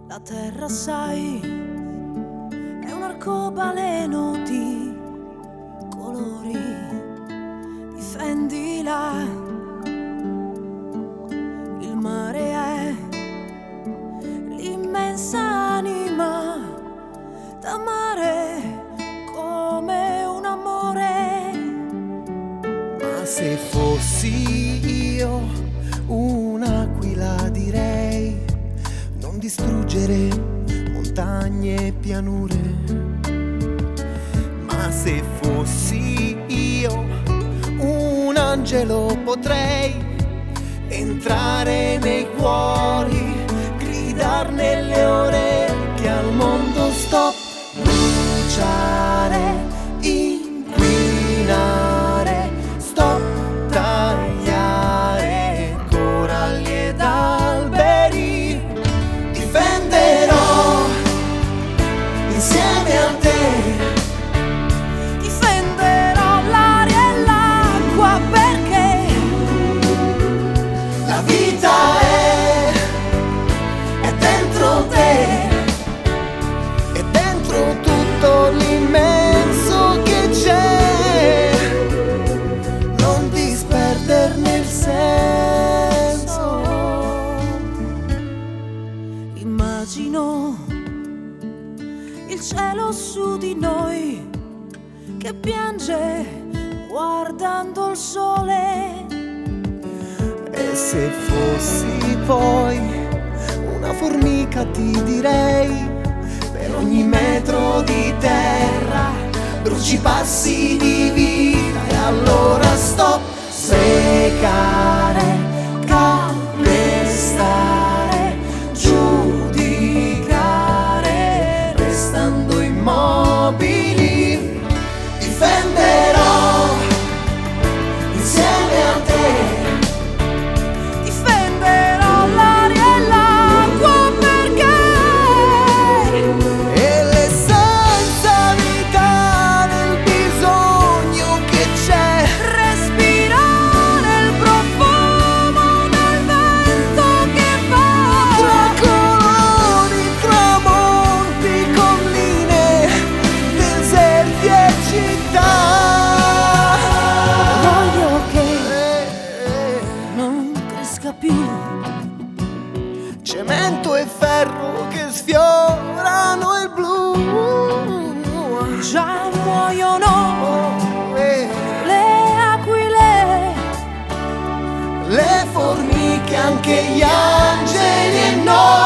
La terra, sai, è un arcobaleno di colori. Difendila, il mare è l'immensa anima d'amare come un amore. Ma se fossi io un'aquila direi non distruggere montagne e pianure. Ma se fossi io un angelo potrei entrare nei cuori, gridar nelle orecchie al mondo stop, bruciare, inquinare, stop, tagliare coralli ed alberi. Difenderò insieme a te, Difenderò l'aria e l'acqua perché la vita è dentro te, è dentro tutto l'immenso che c'è, non disperderne il senso. immagino il cielo su di noi che piange guardando il sole. E se fossi poi una formica ti direi, per ogni metro di terra bruci passi di vita. E allora stop, secare, calpestare, giudicare, restando immobili. Difenderò insieme a te, Difenderò l'aria e l'acqua perché e l'essenza vitale, il bisogno che c'è, respirare il profumo del vento che va tra colori, tramonti, colline, deserti e città. voglio che non cresca più. Cemento e ferro che sfiorano il blu. Già muoiono Le le aquile, formiche, anche gli angeli e noi.